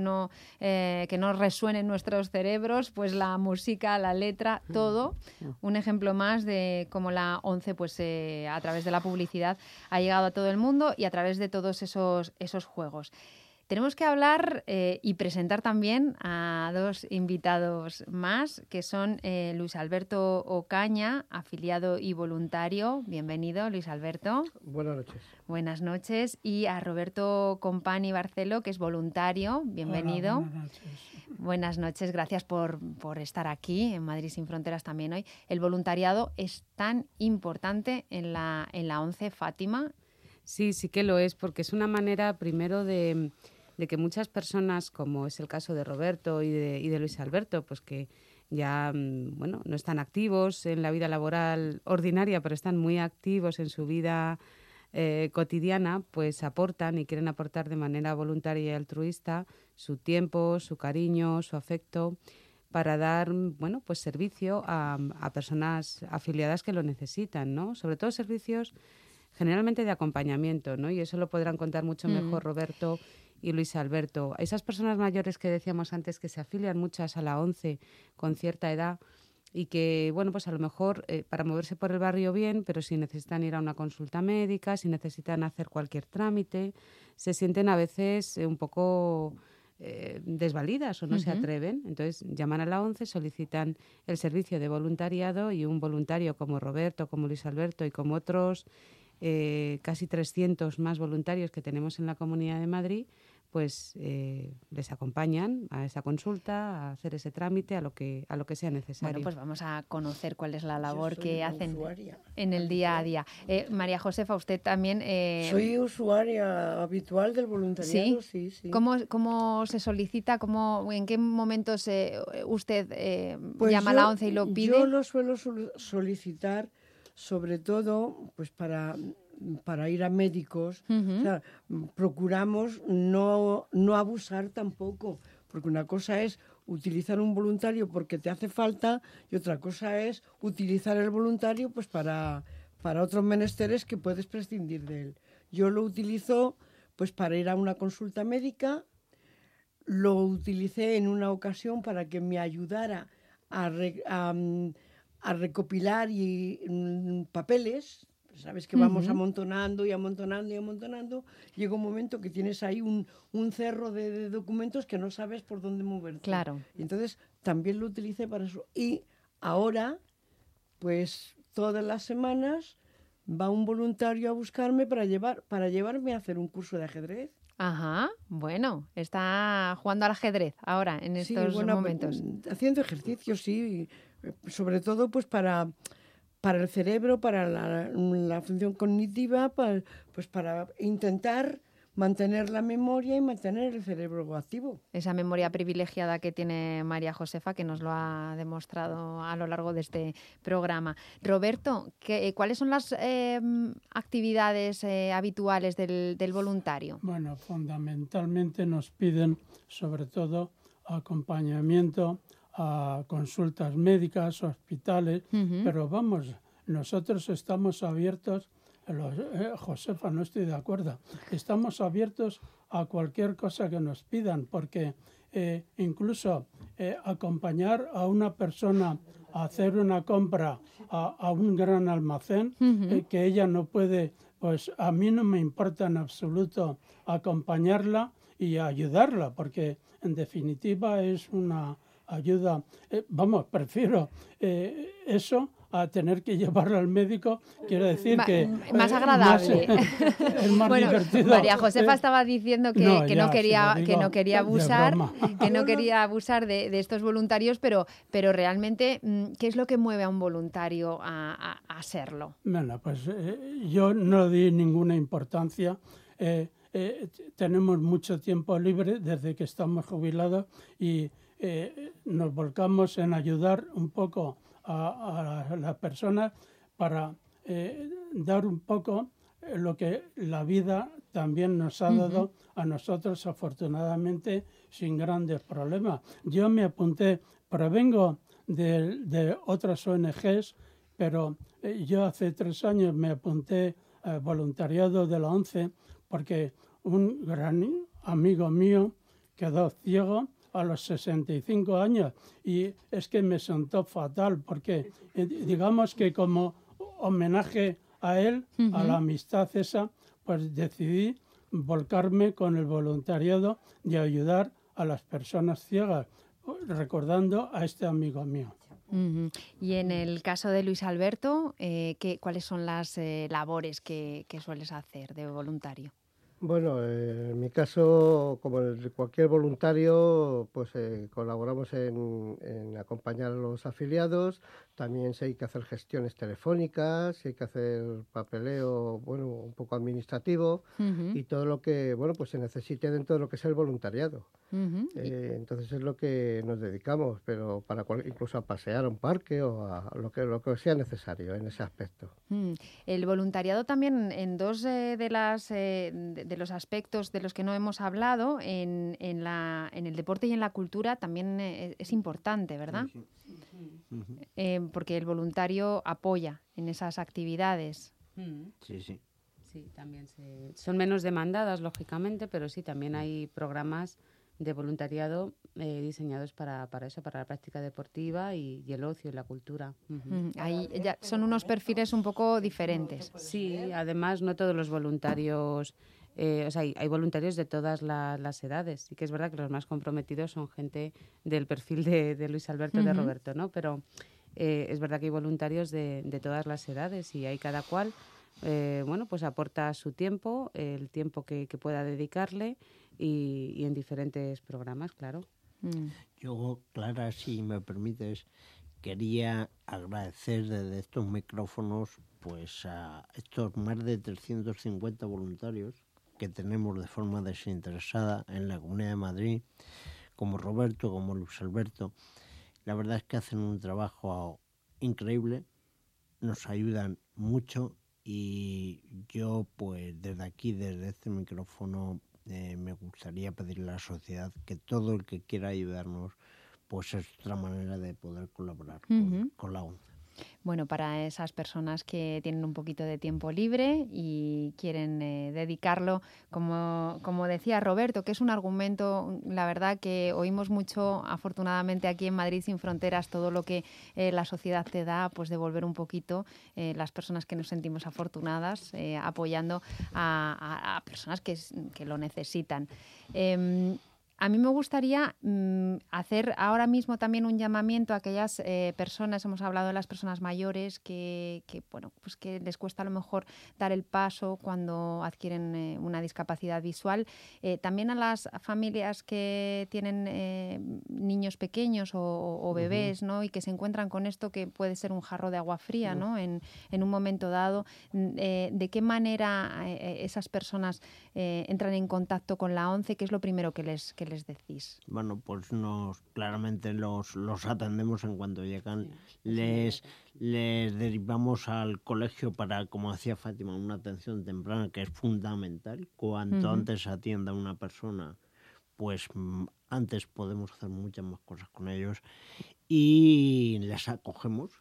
que no resuene en nuestros cerebros, pues la música, la letra, todo. Un ejemplo más de cómo la 11, pues a través de la publicidad, ha llegado a todo el mundo y a través de todos esos juegos. Tenemos que hablar y presentar también a dos invitados más, que son Luis Alberto Ocaña, afiliado y voluntario. Bienvenido, Luis Alberto.
Buenas noches.
Buenas noches. Y a Roberto Compani Barcelo, que es voluntario. Bienvenido.
Hola, buenas noches.
Buenas noches, gracias por estar aquí en Madrid Sin Fronteras también hoy. El voluntariado es tan importante en la 11, Fátima.
Sí, sí que lo es, porque es una manera primero de que muchas personas, como es el caso de Roberto y de Luis Alberto, pues que ya no están activos en la vida laboral ordinaria, pero están muy activos en su vida cotidiana, pues aportan y quieren aportar de manera voluntaria y altruista su tiempo, su cariño, su afecto, para dar pues servicio a personas afiliadas que lo necesitan, ¿no? Sobre todo servicios generalmente de acompañamiento, ¿no? Y eso lo podrán contar mucho mejor Roberto y Luis Alberto. Esas personas mayores que decíamos antes, que se afilian muchas a la 11 con cierta edad y que, pues a lo mejor para moverse por el barrio bien, pero si necesitan ir a una consulta médica, si necesitan hacer cualquier trámite, se sienten a veces un poco desvalidas o no se atreven. Entonces llaman a la 11, solicitan el servicio de voluntariado y un voluntario como Roberto, como Luis Alberto y como otros casi 300 más voluntarios que tenemos en la Comunidad de Madrid, pues les acompañan a esa consulta, a hacer ese trámite, a lo que sea necesario.
Bueno, pues vamos a conocer cuál es la labor que hacen
usuaria
en el día a día. María Josefa, usted también...
Soy usuaria habitual del voluntariado, sí.
¿Cómo se solicita? ¿En qué momentos usted
pues
llama a la 11 y lo pide?
Yo lo suelo solicitar sobre todo pues para ir a médicos. O sea, procuramos no abusar tampoco, porque una cosa es utilizar un voluntario porque te hace falta y otra cosa es utilizar el voluntario pues para otros menesteres que puedes prescindir de él. Yo lo utilizo pues para ir a una consulta médica, lo utilicé en una ocasión para que me ayudara a recopilar papeles. Sabes que vamos amontonando y amontonando y amontonando. Llega un momento que tienes ahí un cerro de documentos que no sabes por dónde moverte.
Claro.
Y entonces también lo utilicé para eso. Y ahora, pues todas las semanas va un voluntario a buscarme para llevarme a hacer un curso de ajedrez.
Ajá, bueno, está jugando al ajedrez ahora, en estos momentos.
Haciendo ejercicios, sí, sobre todo pues para el cerebro, para la función cognitiva, para intentar mantener la memoria y mantener el cerebro activo.
Esa memoria privilegiada que tiene María Josefa, que nos lo ha demostrado a lo largo de este programa. Roberto, ¿cuáles son las actividades habituales del voluntario?
Bueno, fundamentalmente nos piden sobre todo acompañamiento a consultas médicas, hospitales, pero nosotros estamos abiertos. Josefa, no estoy de acuerdo. Estamos abiertos a cualquier cosa que nos pidan, porque incluso acompañar a una persona a hacer una compra a un gran almacén, que ella no puede, pues a mí no me importa en absoluto acompañarla y ayudarla, porque en definitiva es una ayuda. Prefiero eso a tener que llevarla al médico. Quiero decir que...
Más agradable.
Es más divertido.
María Josefa estaba diciendo que no quería abusar, de estos voluntarios, pero realmente, ¿qué es lo que mueve a un voluntario a serlo?
Bueno, pues yo no di ninguna importancia. Tenemos mucho tiempo libre desde que estamos jubilados y nos volcamos en ayudar un poco a las personas para dar un poco lo que la vida también nos ha dado a nosotros, afortunadamente, sin grandes problemas. Yo me apunté, provengo de otras ONGs, pero yo hace 3 años me apunté voluntariado de la ONCE porque un gran amigo mío quedó ciego a los 65 años y es que me sentó fatal porque digamos que como homenaje a él, a la amistad esa, pues decidí volcarme con el voluntariado de ayudar a las personas ciegas, recordando a este amigo mío.
Y en el caso de Luis Alberto, ¿cuáles son las labores que sueles hacer de voluntario?
Bueno, en mi caso, como el de cualquier voluntario, pues colaboramos en acompañar a los afiliados. También si hay que hacer gestiones telefónicas, si hay que hacer papeleo, bueno, un poco administrativo y todo lo que, bueno, pues se necesite dentro de lo que es el voluntariado. Entonces es lo que nos dedicamos, pero para incluso a pasear a un parque o a lo que sea necesario en ese aspecto.
El voluntariado también en dos de los aspectos de los que no hemos hablado, en el deporte y en la cultura también es importante, ¿verdad? Porque el voluntario apoya en esas actividades.
Sí, sí.
Sí, también son menos demandadas, lógicamente, pero sí, también hay programas de voluntariado diseñados para eso, para la práctica deportiva y el ocio y la cultura.
Ahí ya son unos perfiles un poco diferentes.
Sí, además no todos los voluntarios, o sea, hay voluntarios de todas las edades. Sí que es verdad que los más comprometidos son gente del perfil de Luis Alberto, de Roberto, ¿no? Pero es verdad que hay voluntarios de todas las edades y hay cada cual, bueno, pues aporta su tiempo, el tiempo que pueda dedicarle y en diferentes programas, claro.
Yo, Clara, si me permites, quería agradecer desde estos micrófonos pues a estos más de 350 voluntarios que tenemos de forma desinteresada en la Comunidad de Madrid, como Roberto, como Luis Alberto. La verdad es que hacen un trabajo increíble, nos ayudan mucho y yo pues desde aquí, desde este micrófono, me gustaría pedirle a la sociedad que todo el que quiera ayudarnos, pues es otra manera de poder colaborar con la ONCE.
Bueno, para esas personas que tienen un poquito de tiempo libre y quieren dedicarlo, como decía Roberto, que es un argumento, la verdad que oímos mucho, afortunadamente aquí en Madrid Sin Fronteras, todo lo que la sociedad te da, pues devolver un poquito, las personas que nos sentimos afortunadas, apoyando a personas que lo necesitan. A mí me gustaría hacer ahora mismo también un llamamiento a aquellas personas, hemos hablado de las personas mayores, que bueno, pues que les cuesta a lo mejor dar el paso cuando adquieren una discapacidad visual. También a las familias que tienen niños pequeños o bebés, ¿no? Y que se encuentran con esto que puede ser un jarro de agua fría, ¿no? En un momento dado. ¿De qué manera esas personas entran en contacto con la ONCE? ¿Qué es lo primero que les decís?
Bueno, pues claramente los atendemos en cuanto llegan. Les derivamos al colegio para, como decía Fátima, una atención temprana que es fundamental. Cuanto antes atienda a una persona, pues antes podemos hacer muchas más cosas con ellos. Y les acogemos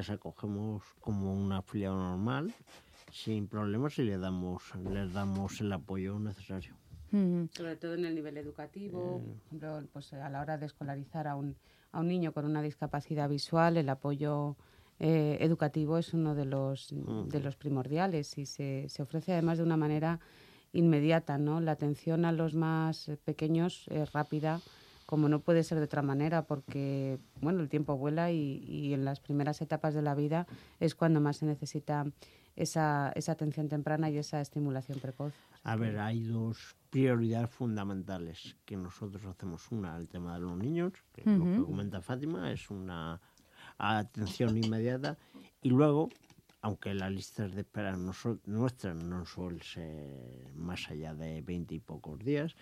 como un afiliado normal, sin problemas, y les damos el apoyo necesario.
Sobre todo en el nivel educativo, por ejemplo, pues a la hora de escolarizar a un niño con una discapacidad visual, el apoyo educativo es uno de los primordiales y se ofrece además de una manera inmediata, ¿no? La atención a los más pequeños es rápida, como no puede ser de otra manera, porque bueno, el tiempo vuela y en las primeras etapas de la vida es cuando más se necesita esa atención temprana y esa estimulación precoz.
A ver, hay dos prioridades fundamentales que nosotros hacemos. Una, el tema de los niños, que lo que comenta Fátima, es una atención inmediata. Y luego, aunque las listas de espera nuestras no suelen ser más allá de 20 y pocos días,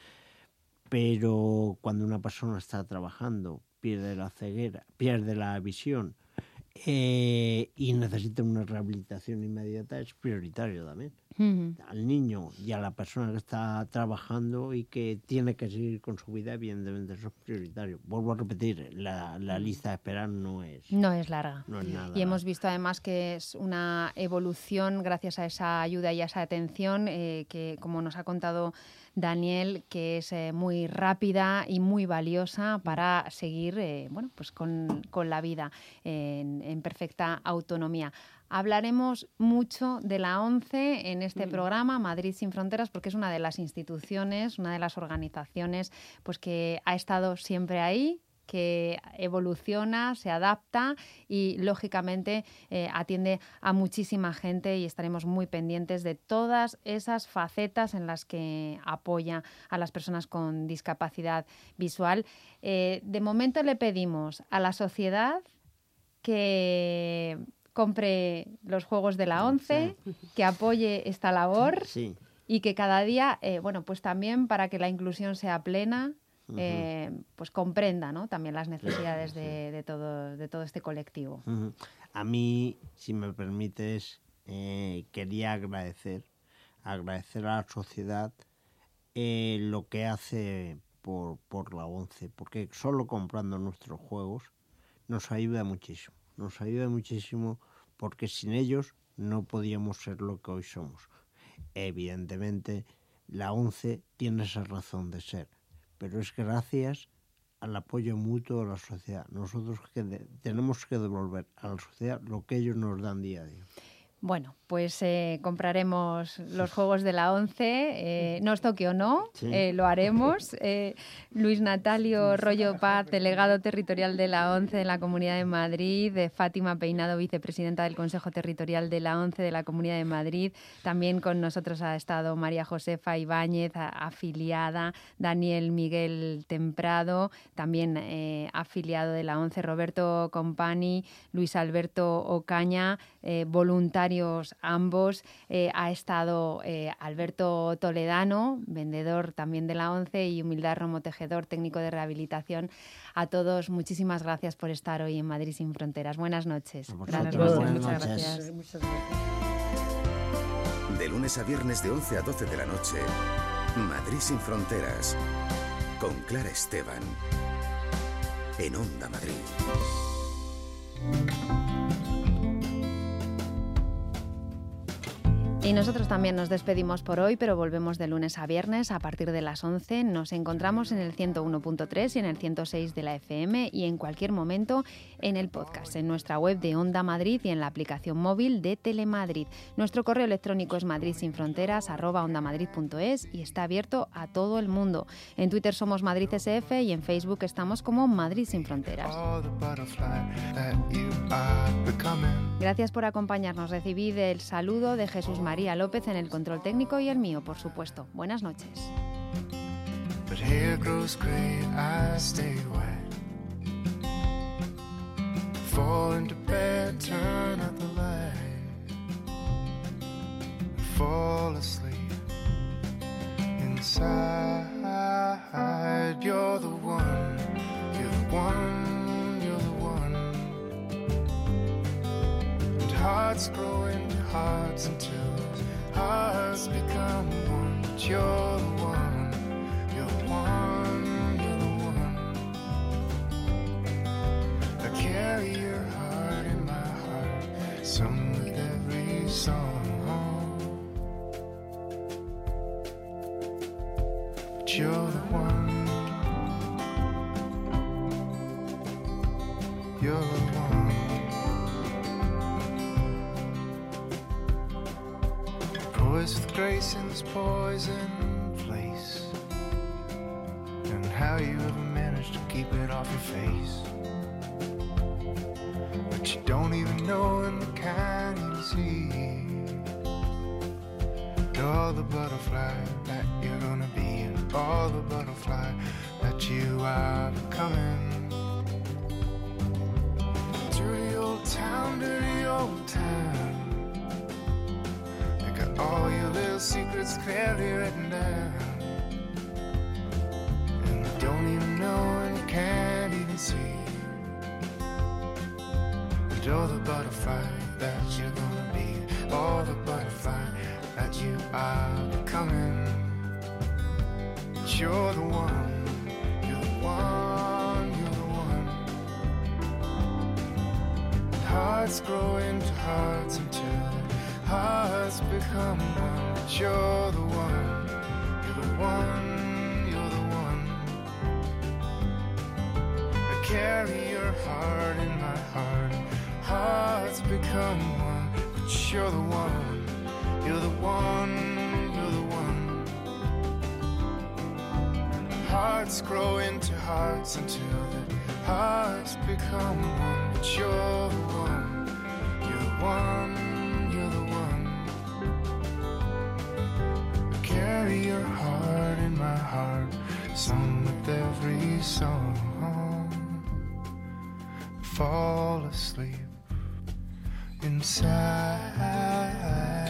pero cuando una persona está trabajando, pierde la ceguera, pierde la visión, y necesita una rehabilitación inmediata, es prioritario también. Al niño y a la persona que está trabajando y que tiene que seguir con su vida, evidentemente eso es prioritario. Vuelvo a repetir, la lista de espera no es
larga.
No es nada.
Y hemos visto además que es una evolución gracias a esa ayuda y a esa atención que, como nos ha contado Daniel, que es muy rápida y muy valiosa para seguir pues con la vida en perfecta autonomía. Hablaremos mucho de la ONCE en este programa, Madrid sin Fronteras, porque es una de las instituciones, una de las organizaciones pues que ha estado siempre ahí, que evoluciona, se adapta y, lógicamente, atiende a muchísima gente y estaremos muy pendientes de todas esas facetas en las que apoya a las personas con discapacidad visual. De momento le pedimos a la sociedad que compre los juegos de la ONCE, que apoye esta labor y que cada día, pues también para que la inclusión sea plena, pues comprenda, ¿no?, también las necesidades de todo este colectivo.
A mí, si me permites, quería agradecer a la sociedad lo que hace por la ONCE, porque solo comprando nuestros juegos nos ayuda muchísimo. Nos ayuda muchísimo porque sin ellos no podíamos ser lo que hoy somos. Evidentemente, la ONCE tiene esa razón de ser, pero es gracias al apoyo mutuo de la sociedad. Nosotros tenemos que devolver a la sociedad lo que ellos nos dan día a día.
Bueno, pues compraremos los juegos de la ONCE, nos toque o no, lo haremos. Luis Natalio Rollo Paz, delegado territorial de la ONCE de la Comunidad de Madrid, Fátima Peinado, vicepresidenta del Consejo Territorial de la ONCE de la Comunidad de Madrid. También con nosotros ha estado María Josefa Ibáñez, afiliada, Daniel Miguel Temprado, también afiliado de la ONCE, Roberto Compani, Luis Alberto Ocaña, voluntarios ambos. Ha estado Alberto Toledano, vendedor también de la ONCE, y Humildad Romo Tejedor, técnico de rehabilitación. A todos, muchísimas gracias por estar hoy en Madrid sin Fronteras. Buenas noches.
Muchas
gracias.
De lunes a viernes de 11 a 12 de la noche, Madrid sin Fronteras, con Clara Esteban, en Onda Madrid.
Y nosotros también nos despedimos por hoy, pero volvemos de lunes a viernes a partir de las 11. Nos encontramos en el 101.3 y en el 106 de la FM y en cualquier momento en el podcast, en nuestra web de Onda Madrid y en la aplicación móvil de Telemadrid. Nuestro correo electrónico es madridsinfronteras@ondamadrid.es y está abierto a todo el mundo. En Twitter somos Madrid SF y en Facebook estamos como Madrid sin Fronteras. Gracias por acompañarnos. Recibid el saludo de Jesús María López en el control técnico y el mío, por supuesto. Buenas noches.
But hair grows gray, I stay wet. Fall into bed, turn out the light. Fall asleep inside. You're the one, you're the one, you're the one. And hearts grow into hearts until hearts become one. But you're the one, you're the one, you're the one. I carry your heart in my heart, sung with every song. But you're the one, you're the one. Poised with grace in this poison place, and how you ever managed to keep it off your face. But you don't even know in the kind you see. You're the butterfly that you're gonna be, and all the butterfly that you are becoming. Dirty old town, dirty old town. All your little secrets clearly written down, and you don't even know and you can't even see. And all the butterfly that you're gonna be, all the butterfly that you are becoming. You're the one, you're the one, you're the one. Hearts grow into hearts until hearts become one. You're the one, you're the one, you're the one. I carry your heart in my heart. Hearts become one, but you're the one, you're the one, you're the one. Hearts grow into hearts until the hearts become one, but you're the one, you're the one, you're the one. I carry your heart in my heart, sung with every song. Fall asleep inside.